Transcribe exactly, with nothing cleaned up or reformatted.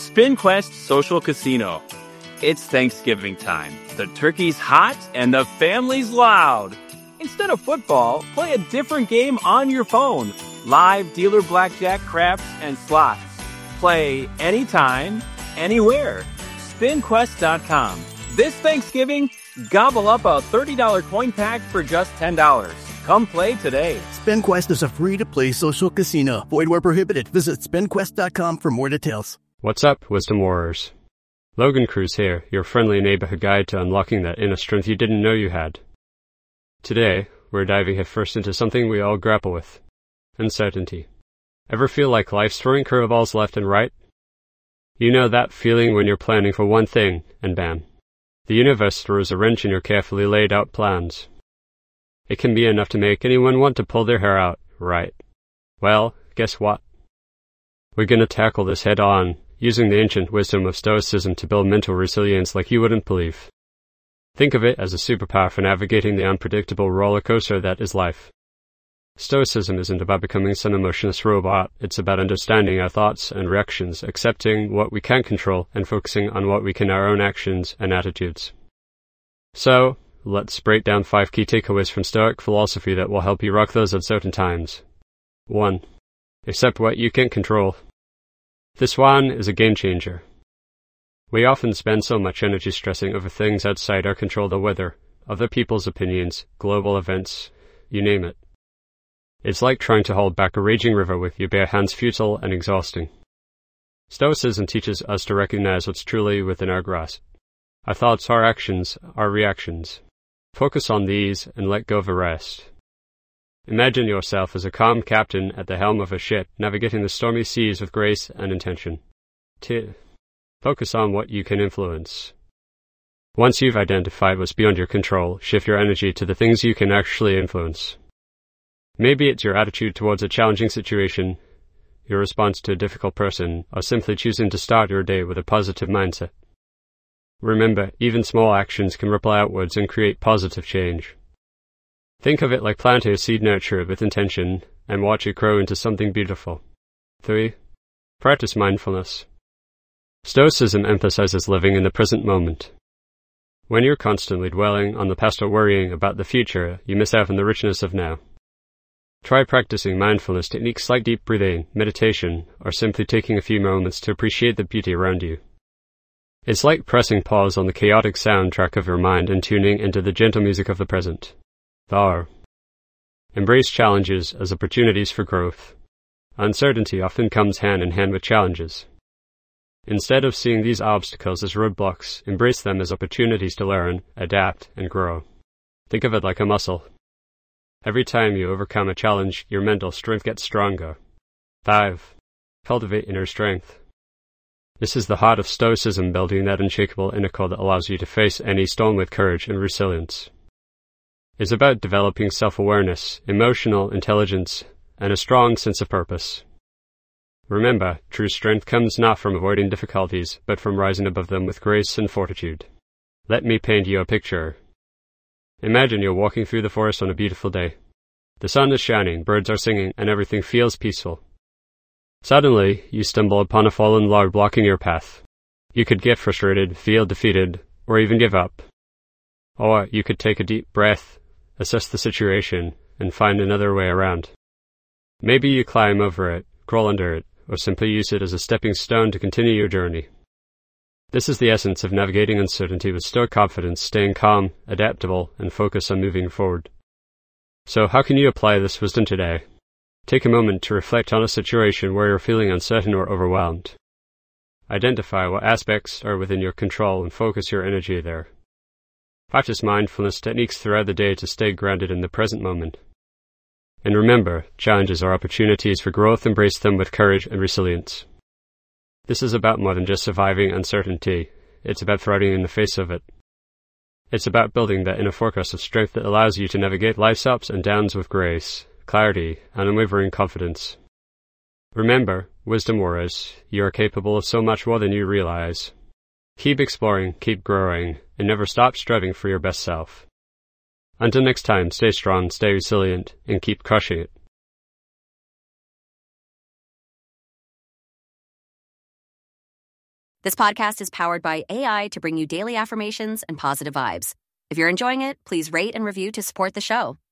SpinQuest Social Casino. It's Thanksgiving time. The turkey's hot and the family's loud. Instead of football, play a different game on your phone. Live dealer blackjack, craps, and slots. Play anytime, anywhere. spin quest dot com. This Thanksgiving, gobble up a thirty dollars coin pack for just ten dollars. Come play today. SpinQuest is a free-to-play social casino. Void where prohibited. Visit spin quest dot com for more details. What's up, Wisdom Warriors? Logan Cruz here, your friendly neighborhood guide to unlocking that inner strength you didn't know you had. Today, we're diving headfirst into something we all grapple with. Uncertainty. Ever feel like life's throwing curveballs left and right? You know that feeling when you're planning for one thing, and bam. The universe throws a wrench in your carefully laid out plans. It can be enough to make anyone want to pull their hair out, right? Well, guess what? We're gonna tackle this head on, using the ancient wisdom of Stoicism to build mental resilience like you wouldn't believe. Think of it as a superpower for navigating the unpredictable roller coaster that is life. Stoicism isn't about becoming some emotionless robot, it's about understanding our thoughts and reactions, accepting what we can't control, and focusing on what we can our own actions and attitudes. So, let's break down five key takeaways from Stoic philosophy that will help you rock those uncertain times. one. Accept what you can't control. This one is a game changer. We often spend so much energy stressing over things outside our control: the weather, other people's opinions, global events, you name it. It's like trying to hold back a raging river with your bare hands, futile and exhausting. Stoicism teaches us to recognize what's truly within our grasp. Our thoughts, our actions, our reactions. Focus on these and let go of the rest. Imagine yourself as a calm captain at the helm of a ship, navigating the stormy seas with grace and intention. two. Focus on what you can influence. Once you've identified what's beyond your control, shift your energy to the things you can actually influence. Maybe it's your attitude towards a challenging situation, your response to a difficult person, or simply choosing to start your day with a positive mindset. Remember, even small actions can ripple outwards and create positive change. Think of it like planting a seed nurtured with intention and watch it grow into something beautiful. three. Practice mindfulness. Stoicism emphasizes living in the present moment. When you're constantly dwelling on the past or worrying about the future, you miss out on the richness of now. Try practicing mindfulness techniques like deep breathing, meditation, or simply taking a few moments to appreciate the beauty around you. It's like pressing pause on the chaotic soundtrack of your mind and tuning into the gentle music of the present. four. Embrace challenges as opportunities for growth. Uncertainty often comes hand in hand with challenges. Instead of seeing these obstacles as roadblocks, embrace them as opportunities to learn, adapt, and grow. Think of it like a muscle. Every time you overcome a challenge, your mental strength gets stronger. five. Cultivate inner strength. This is the heart of Stoicism, building that unshakable inner core that allows you to face any storm with courage and resilience. It's about developing self-awareness, emotional intelligence, and a strong sense of purpose. Remember, true strength comes not from avoiding difficulties, but from rising above them with grace and fortitude. Let me paint you a picture. Imagine you're walking through the forest on a beautiful day. The sun is shining, birds are singing, and everything feels peaceful. Suddenly, you stumble upon a fallen log blocking your path. You could get frustrated, feel defeated, or even give up. Or you could take a deep breath, assess the situation, and find another way around. Maybe you climb over it, crawl under it, or simply use it as a stepping stone to continue your journey. This is the essence of navigating uncertainty with stoic confidence, staying calm, adaptable, and focused on moving forward. So how can you apply this wisdom today? Take a moment to reflect on a situation where you're feeling uncertain or overwhelmed. Identify what aspects are within your control and focus your energy there. Practice mindfulness techniques throughout the day to stay grounded in the present moment. And remember, challenges are opportunities for growth. Embrace them with courage and resilience. This is about more than just surviving uncertainty. It's about thriving in the face of it. It's about building that inner fortress of strength that allows you to navigate life's ups and downs with grace, clarity, and unwavering confidence. Remember, Wisdom Warriors, you are capable of so much more than you realize. Keep exploring, keep growing, and never stop striving for your best self. Until next time, stay strong, stay resilient, and keep crushing it. This podcast is powered by A I to bring you daily affirmations and positive vibes. If you're enjoying it, please rate and review to support the show.